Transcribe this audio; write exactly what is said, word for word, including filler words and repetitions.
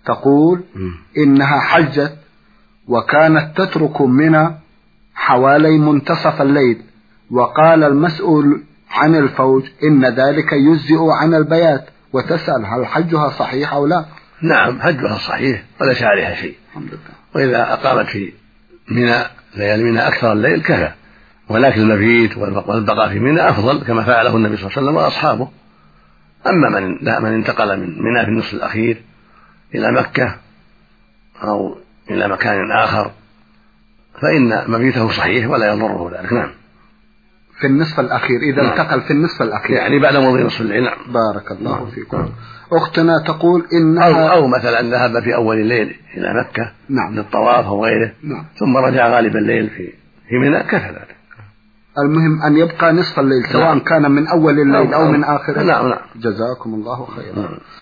تقول إنها حجت وكانت تترك منى حوالي منتصف الليل، وقال المسؤول عن الفوج إن ذلك يجزئ عن البيات، وتسأل هل حجها صحيح أو لا؟ نعم حجها صحيح وليس عليها شيء، وإذا أقامت في منى ليالي منى أكثر الليل كفى، ولكن المبيت والبقاء في منى أفضل كما فعله النبي صلى الله عليه وسلم وأصحابه. أما من, لا من انتقل من منى في النصف الأخير إلى مكة أو إلى مكان آخر فإن مبيته صحيح ولا يضره ذلك. نعم في النصف الأخير إذا نعم. انتقل في النصف الأخير يعني بعد مضي نصف الليل. نعم بارك الله نعم. فيكم. أختنا تقول إنها أو, أو مثلا ذهب في أول الليل إلى مكة نعم. للطواف أو غيره نعم. ثم رجع غالب الليل في في منى كفى ذلك. المهم أن يبقى نصف الليل سواء نعم. كان من أول الليل أو, أو من آخره. نعم نعم. جزاكم الله خيرا. نعم.